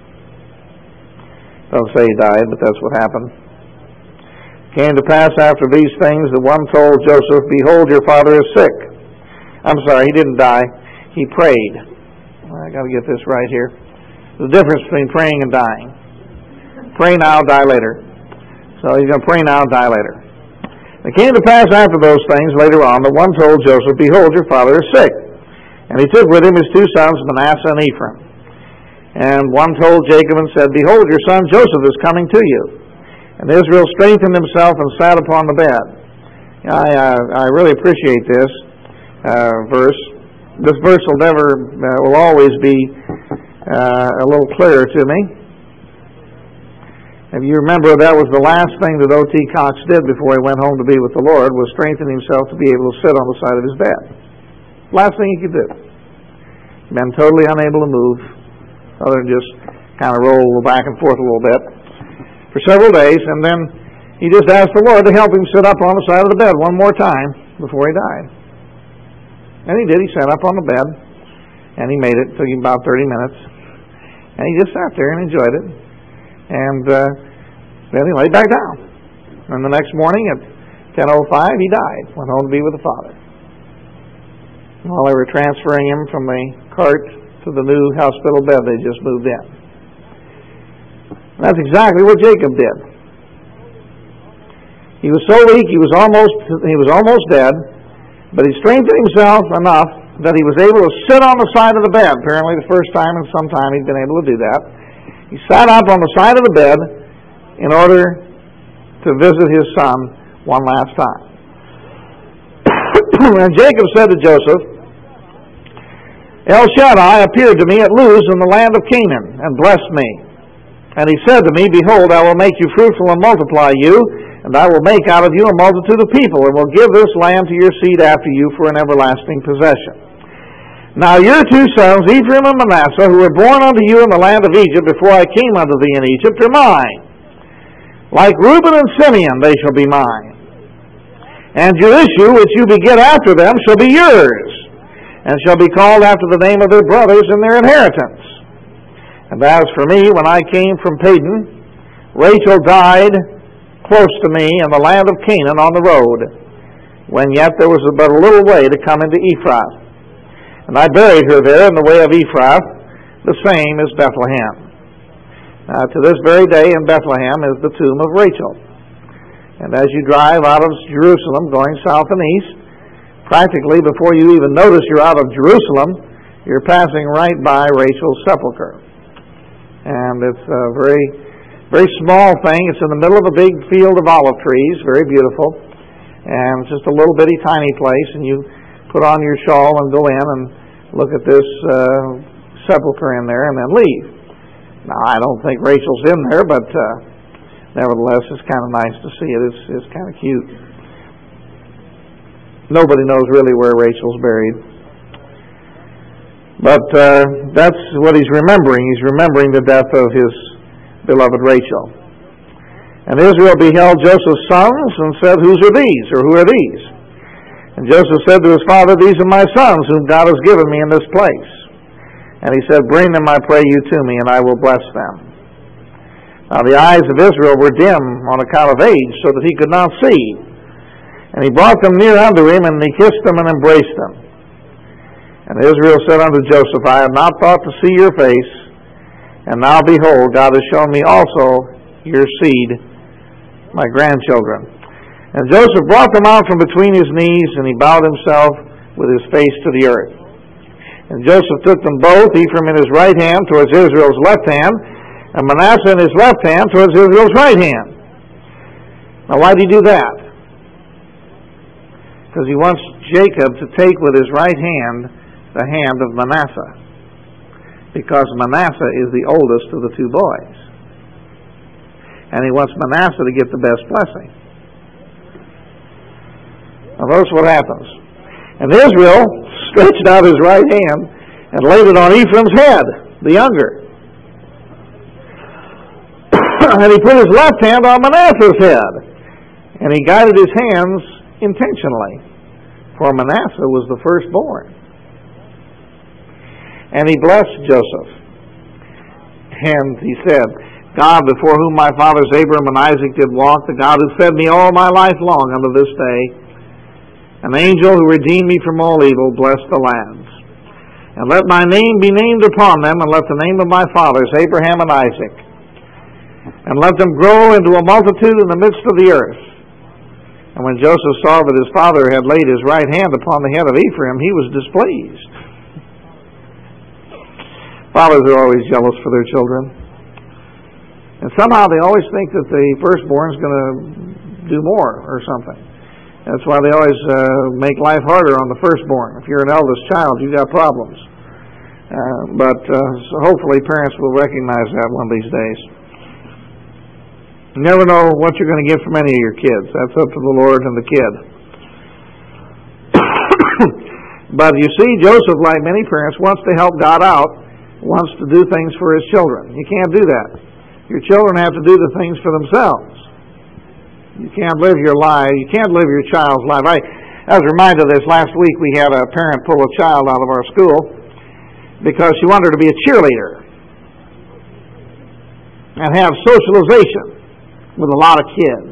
S1: Don't say he died, but that's what happened. It came to pass after these things that one told Joseph, Behold, your father is sick. I'm sorry, he didn't die. He prayed. I got to get this right here. The difference between praying and dying. Pray now, die later. So he's going to pray now, die later. It came to pass after those things later on that one told Joseph, Behold, your father is sick. And he took with him his two sons, Manasseh and Ephraim. And one told Jacob and said, Behold, your son Joseph is coming to you. And Israel strengthened himself and sat upon the bed. I really appreciate this verse. This verse will always be a little clearer to me. If you remember, that was the last thing that O.T. Cox did before he went home to be with the Lord, was strengthen himself to be able to sit on the side of his bed. Last thing he could do. Been totally unable to move, other than just kind of roll back and forth a little bit for several days, and then he just asked the Lord to help him sit up on the side of the bed one more time before he died. And he did. He sat up on the bed, and he made it. It took him about 30 minutes. And he just sat there and enjoyed it. And then he laid back down. And the next morning at 10:05, he died. Went home to be with the Father. And while they were transferring him from the cart to the new hospital bed they just moved in. And that's exactly what Jacob did. He was so weak, he was almost dead. But he strengthened himself enough that he was able to sit on the side of the bed. Apparently the first time in some time he'd been able to do that. He sat up on the side of the bed in order to visit his son one last time. And Jacob said to Joseph, El Shaddai appeared to me at Luz in the land of Canaan and blessed me. And he said to me, Behold, I will make you fruitful and multiply you, and I will make out of you a multitude of people, and will give this land to your seed after you for an everlasting possession. Now your two sons, Ephraim and Manasseh, who were born unto you in the land of Egypt before I came unto thee in Egypt, are mine. Like Reuben and Simeon they shall be mine. And your issue, which you beget after them, shall be yours, and shall be called after the name of their brothers in their inheritance. And as for me, when I came from Padan, Rachel died close to me in the land of Canaan on the road, when yet there was but a little way to come into Ephrath. And I buried her there in the way of Ephrath, the same as Bethlehem. Now, to this very day in Bethlehem is the tomb of Rachel. And as you drive out of Jerusalem, going south and east, practically before you even notice you're out of Jerusalem, you're passing right by Rachel's sepulcher. And it's a very small thing. It's in the middle of a big field of olive trees, very beautiful. And it's just a little bitty tiny place, and you put on your shawl and go in and look at this sepulcher in there and then leave. Now, I don't think Rachel's in there, but nevertheless, it's kind of nice to see it. It's kind of cute. Nobody knows really where Rachel's buried. But that's what he's remembering. He's remembering the death of his beloved Rachel. And Israel beheld Joseph's sons and said, "Whose are these?" or "Who are these?" And Joseph said to his father, "These are my sons, whom God has given me in this place." And he said, "Bring them, I pray you, to me, and I will bless them." Now the eyes of Israel were dim on account of age, so that he could not see. And he brought them near unto him, and he kissed them and embraced them. And Israel said unto Joseph, "I have not thought to see your face, and now behold, God has shown me also your seed, my grandchildren." And Joseph brought them out from between his knees, and he bowed himself with his face to the earth. And Joseph took them both, Ephraim in his right hand towards Israel's left hand, and Manasseh in his left hand towards Israel's right hand. Now why did he do that? Because he wants Jacob to take with his right hand the hand of Manasseh, because Manasseh is the oldest of the two boys. And he wants Manasseh to get the best blessing. Now notice what happens. And Israel stretched out his right hand and laid it on Ephraim's head, the younger. And he put his left hand on Manasseh's head. And he guided his hands intentionally, for Manasseh was the firstborn. And he blessed Joseph. And he said, "God, before whom my fathers Abraham and Isaac did walk, the God who fed me all my life long unto this day, an angel who redeemed me from all evil, bless the lads. And let my name be named upon them, and let the name of my fathers Abraham and Isaac, and let them grow into a multitude in the midst of the earth." And when Joseph saw that his father had laid his right hand upon the head of Ephraim, he was displeased. Fathers are always jealous for their children. And somehow they always think that the firstborn is going to do more or something. That's why they always make life harder on the firstborn. If you're an eldest child, you've got problems. But hopefully parents will recognize that one of these days. You never know what you're going to get from any of your kids. That's up to the Lord and the kid. But you see, Joseph, like many parents, wants to help God out, wants to do things for his children. You can't do that. Your children have to do the things for themselves. You can't live your life. You can't live your child's life. I was reminded of this last week. We had a parent pull a child out of our school because she wanted her to be a cheerleader and have socialization with a lot of kids.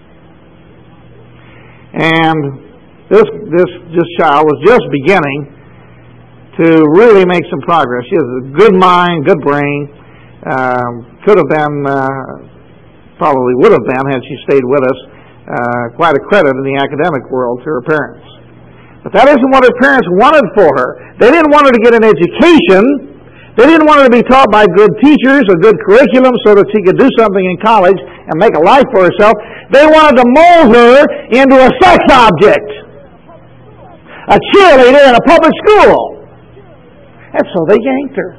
S1: And this child was just beginning to really make some progress. She has a good mind, good brain. Could have been, probably would have been, had she stayed with us, quite a credit in the academic world to her parents. But that isn't what her parents wanted for her. They didn't want her to get an education. They didn't want her to be taught by good teachers, a good curriculum, so that she could do something in college and make a life for herself. They wanted to mold her into a sex object, a cheerleader in a public school. And so they yanked her.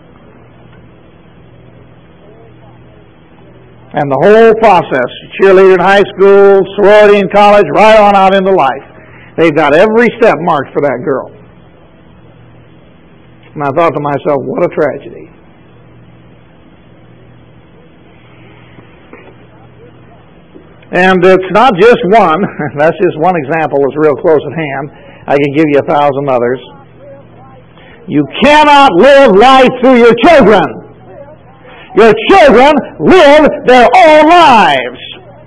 S1: And the whole process, cheerleader in high school, sorority in college, right on out into life. They've got every step marked for that girl. And I thought to myself, what a tragedy. And it's not just one. That's just one example that's real close at hand. I can give you 1,000 others. You cannot live life through your children. Your children live their own lives.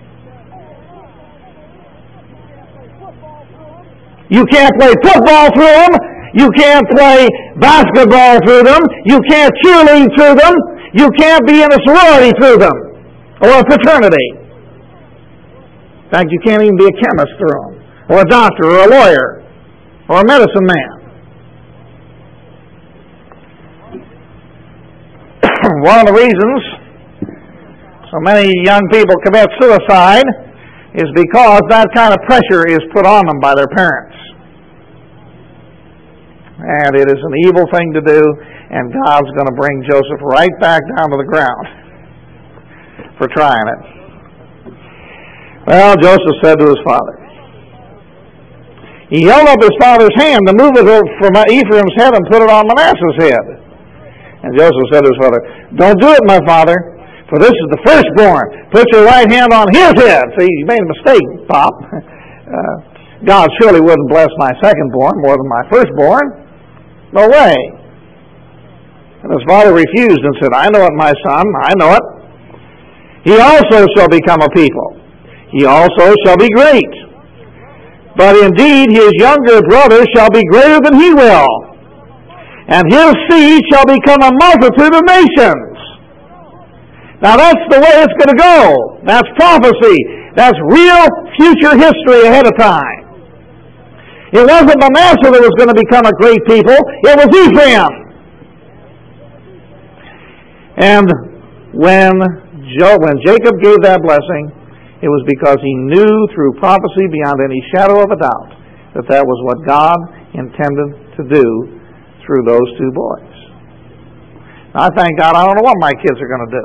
S1: You can't play football through them. You can't play basketball through them. You can't cheerlead through them. You can't be in a sorority through them or a fraternity. In fact, you can't even be a chemist through them, or a doctor, or a lawyer, or a medicine man. One of the reasons so many young people commit suicide is because that kind of pressure is put on them by their parents. And it is an evil thing to do, and God's going to bring Joseph right back down to the ground for trying it. Well, Joseph said to his father, He held up his father's hand to move it from Ephraim's head and put it on Manasseh's head. And Joseph said to his father, "Don't do it, my father, for this is the firstborn. Put your right hand on his head." See, you made a mistake, Pop. God surely wouldn't bless my secondborn more than my firstborn. No way. And his father refused and said, "I know it, my son, I know it. He also shall become a people. He also shall be great. But indeed his younger brother shall be greater than he will. And his seed shall become a multitude of nations." Now that's the way it's going to go. That's prophecy. That's real future history ahead of time. It wasn't Manasseh that was going to become a great people. It was Ephraim. And when Jacob gave that blessing, it was because he knew through prophecy beyond any shadow of a doubt that that was what God intended to do through those two boys. Now, I thank God I don't know what my kids are going to do.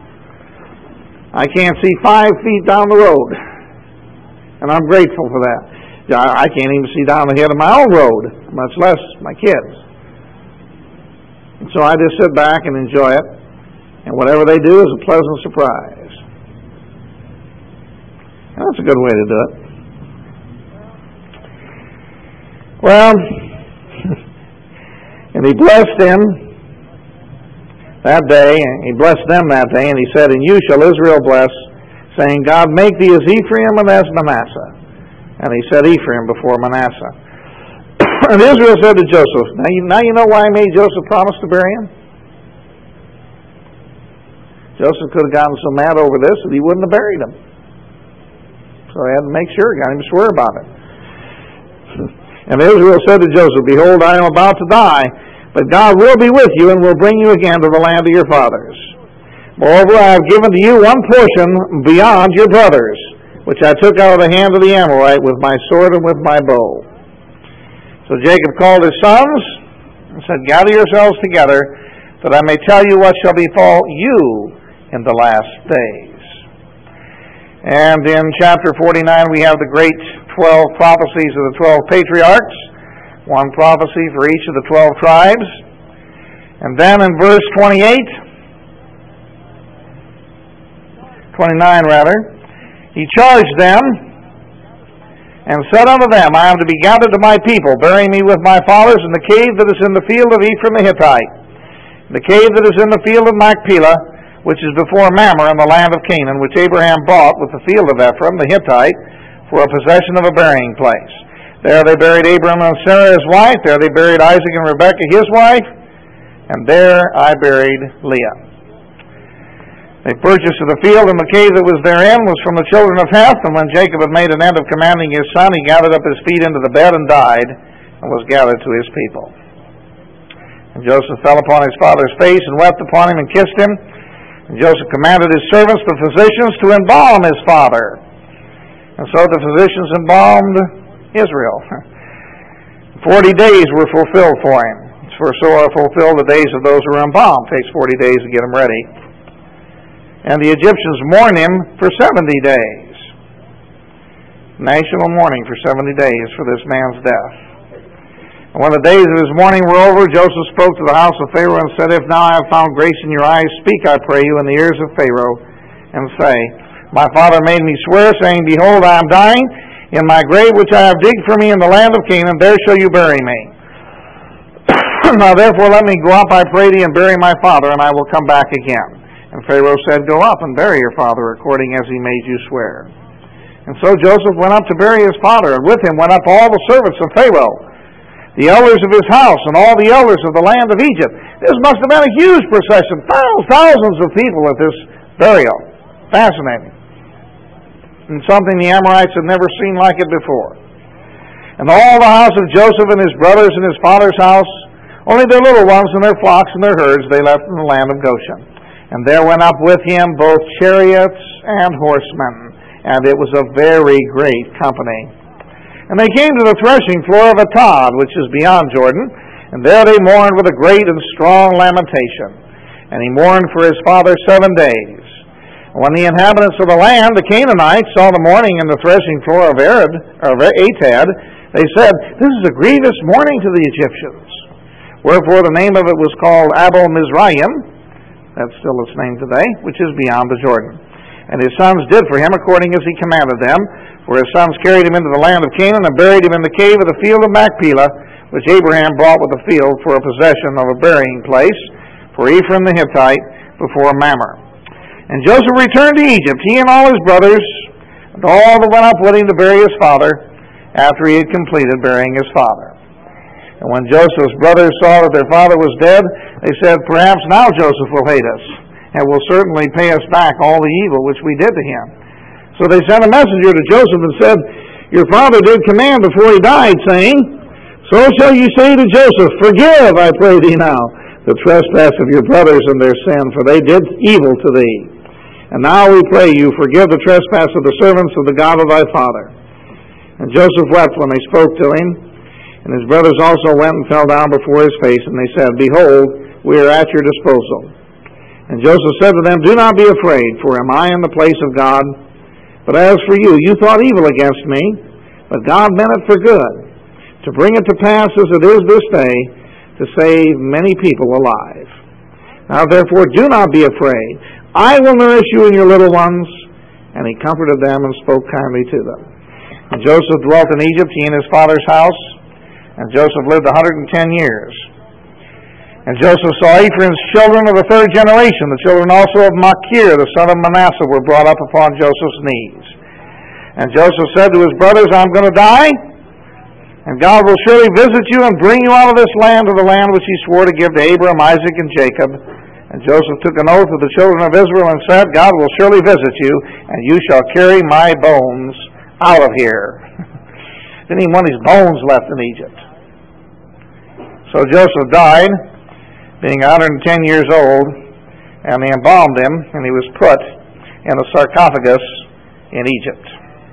S1: I can't see 5 feet down the road, and I'm grateful for that. I can't even see down the head of my own road, much less my kids. And so I just sit back and enjoy it, and whatever they do is a pleasant surprise. And that's a good way to do it. Well, and he blessed him that day, and he blessed them that day, and he said, "And you shall Israel bless, saying, God make thee as Ephraim and as Manasseh." And he said Ephraim before Manasseh. And Israel said to Joseph, now you know why I made Joseph promise to bury him? Joseph could have gotten so mad over this that he wouldn't have buried him. So he had to make sure, got him to swear about it. And Israel said to Joseph, "Behold, I am about to die, but God will be with you and will bring you again to the land of your fathers. Moreover, I have given to you one portion beyond your brothers, which I took out of the hand of the Amorite with my sword and with my bow." So Jacob called his sons and said, "Gather yourselves together, that I may tell you what shall befall you in the last days." And in chapter 49 we have the great 12 prophecies of the 12 patriarchs, one prophecy for each of the 12 tribes. And then in verse 29 he charged them and said unto them, "I am to be gathered to my people. Bury me with my fathers in the cave that is in the field of Ephraim the Hittite, the cave that is in the field of Machpelah, which is before Mamre in the land of Canaan, which Abraham bought with the field of Ephraim the Hittite for a possession of a burying place. There they buried Abram and Sarah his wife. There they buried Isaac and Rebekah his wife. And there I buried Leah." They purchased of the field, and the cave that was therein was from the children of Heth. And when Jacob had made an end of commanding his son, he gathered up his feet into the bed and died, and was gathered to his people. And Joseph fell upon his father's face and wept upon him and kissed him. And Joseph commanded his servants, the physicians, to embalm his father. And so the physicians embalmed Israel. 40 days were fulfilled for him. For so are fulfilled the days of those who are embalmed. It takes 40 days to get them ready. And the Egyptians mourned him for 70 days. National mourning for 70 days for this man's death. And when the days of his mourning were over, Joseph spoke to the house of Pharaoh and said, "If now I have found grace in your eyes, speak, I pray you, in the ears of Pharaoh, and say, My father made me swear, saying, Behold, I am dying. In my grave which I have digged for me in the land of Canaan, there shall you bury me. Now therefore let me go up, I pray thee, and bury my father, and I will come back again." And Pharaoh said, "Go up and bury your father, according as he made you swear." And so Joseph went up to bury his father, and with him went up all the servants of Pharaoh, the elders of his house, and all the elders of the land of Egypt. This must have been a huge procession, thousands of people at this burial. Fascinating. And something the Amorites had never seen like it before. And all the house of Joseph and his brothers and his father's house, only their little ones and their flocks and their herds, they left in the land of Goshen. And there went up with him both chariots and horsemen, and it was a very great company. And they came to the threshing floor of Atad, which is beyond Jordan, and there they mourned with a great and strong lamentation. And he mourned for his father 7 days. And when the inhabitants of the land, the Canaanites, saw the mourning in the threshing floor of Atad, They said, "This is a grievous mourning to the Egyptians." Wherefore the name of it was called Abel Mizraim, that's still its name today, which is beyond the Jordan. And his sons did for him according as he commanded them. For his sons carried him into the land of Canaan and buried him in the cave of the field of Machpelah, which Abraham bought with the field for a possession of a burying place for Ephraim the Hittite before Mamre. And Joseph returned to Egypt, he and all his brothers, and all that went up with him to bury his father, after he had completed burying his father. And when Joseph's brothers saw that their father was dead, they said, "Perhaps now Joseph will hate us, and will certainly pay us back all the evil which we did to him." So they sent a messenger to Joseph and said, "Your father did command before he died, saying, So shall you say to Joseph, Forgive, I pray thee now, the trespass of your brothers and their sin, for they did evil to thee. And now we pray you, forgive the trespass of the servants of the God of thy father." And Joseph wept when they spoke to him. And his brothers also went and fell down before his face, and they said, "Behold, we are at your disposal." And Joseph said to them, "Do not be afraid, for am I in the place of God? But as for you, you thought evil against me, but God meant it for good, to bring it to pass as it is this day, to save many people alive. Now therefore do not be afraid. I will nourish you and your little ones." And he comforted them and spoke kindly to them. And Joseph dwelt in Egypt, he and his father's house. And Joseph lived 110 years. And Joseph saw Ephraim's children of the third generation. The children also of Machir, the son of Manasseh, were brought up upon Joseph's knees. And Joseph said to his brothers, "I'm going to die, and God will surely visit you and bring you out of this land to the land which he swore to give to Abraham, Isaac, and Jacob." And Joseph took an oath of the children of Israel and said, "God will surely visit you, and you shall carry my bones out of here." Didn't even want his bones left in Egypt. So Joseph died, being 110 years old, and they embalmed him, and he was put in a sarcophagus in Egypt.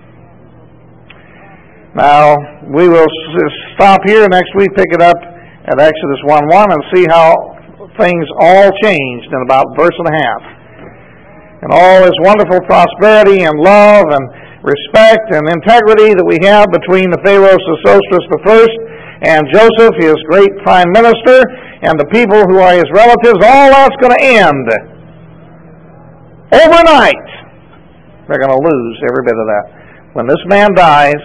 S1: Now, we will stop here next week, pick it up at Exodus 1:1, and see how things all changed in about a verse and a half. And all this wonderful prosperity and love and respect and integrity that we have between the Pharaoh Sesostris I and Joseph, his great prime minister, and the people who are his relatives, all that's going to end overnight. They're going to lose every bit of that. When this man dies,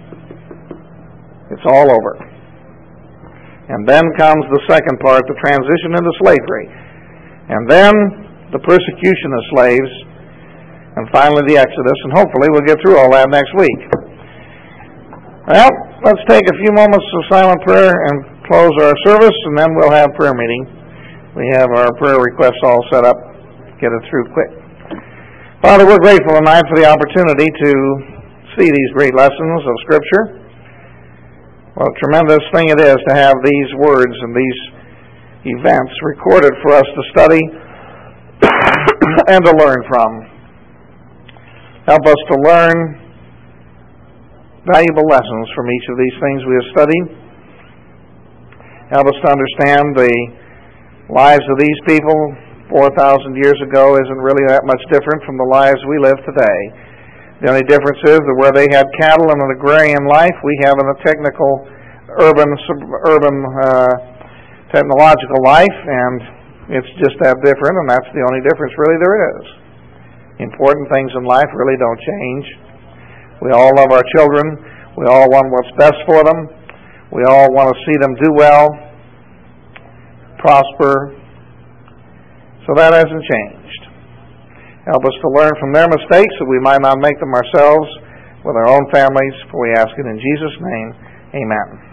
S1: it's all over. And then comes the second part, the transition into slavery. And then the persecution of slaves. And finally the Exodus. And hopefully we'll get through all that next week. Well, let's take a few moments of silent prayer and close our service, and then we'll have prayer meeting. We have our prayer requests all set up. Get it through quick. Father, we're grateful tonight for the opportunity to see these great lessons of Scripture. What a tremendous thing it is to have these words and these events recorded for us to study and to learn from. Help us to learn valuable lessons from each of these things we have studied. Help us to understand the lives of these people 4,000 years ago isn't really that much different from the lives we live today. The only difference is that where they had cattle and an agrarian life, we have a technical, urban, technological life, and it's just that different, and that's the only difference really there is. Important things in life really don't change. We all love our children. We all want what's best for them. We all want to see them do well, prosper. So that hasn't changed. Help us to learn from their mistakes so we might not make them ourselves with our own families, for we ask it in Jesus' name. Amen.